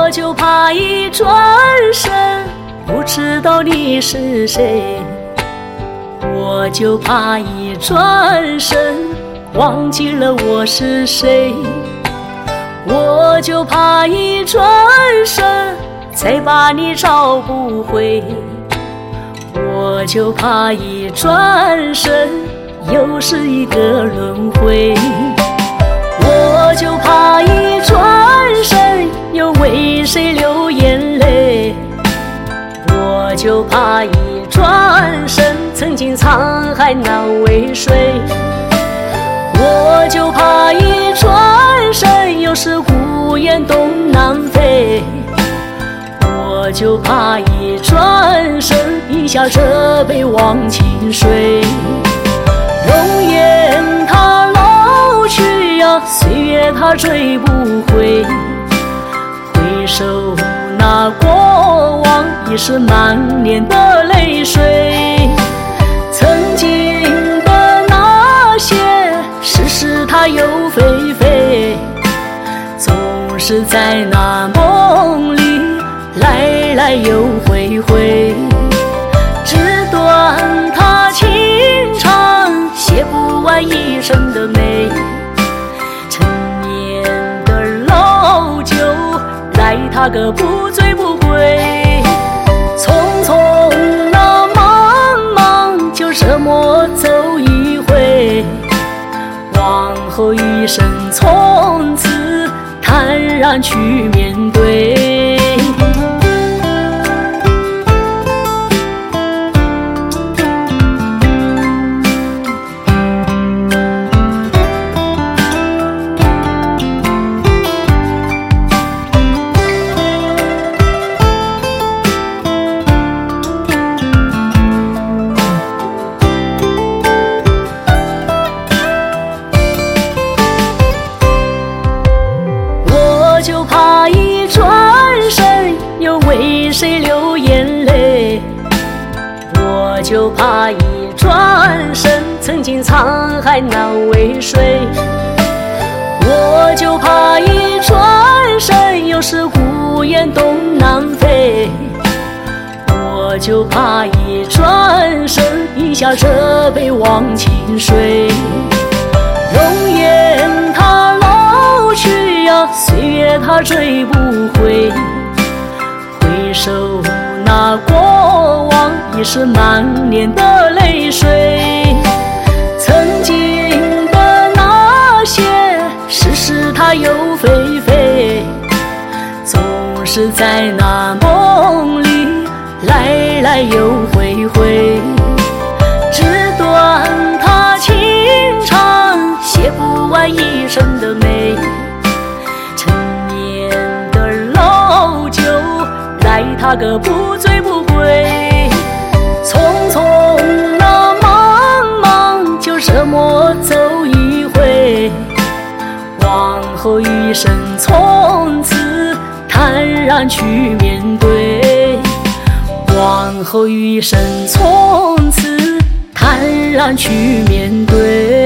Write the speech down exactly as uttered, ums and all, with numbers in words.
我就怕一转身不知道你是谁，我就怕一转身忘记了我是谁，我就怕一转身再把你找不回，我就怕一转身又是一个轮回，我就怕一转身又为谁流眼泪，我就怕一转身曾经沧海难为水，我就怕一转身又是孤雁东南飞，我就怕一转身饮下这杯忘情水。容颜它老去呀，岁月它追不回，回首那过往已是满脸的泪水，曾经的那些世事它又霏霏，总是在那梦里来来又回回，纸短它情长写不完一生的美，陈年的老酒来它个不醉不归，匆匆那茫茫就这么走一回，往后余生从此坦然去面对。我就怕一转身又为谁流眼泪，我就怕一转身曾经沧海难为水，我就怕一转身又是孤雁东南飞，我就怕一转身饮下这杯忘情水。容颜它老去呀，岁月它追不回，回首那过往已是满脸的泪水，曾经的那些世事它又霏霏，总是在那梦里来来又回回，纸短它情长写不完一生的美，陈年的老酒来它个不醉不归，匆匆那茫茫就这么走一回，往后余生从此坦然去面对，往后余生从此坦然去面对。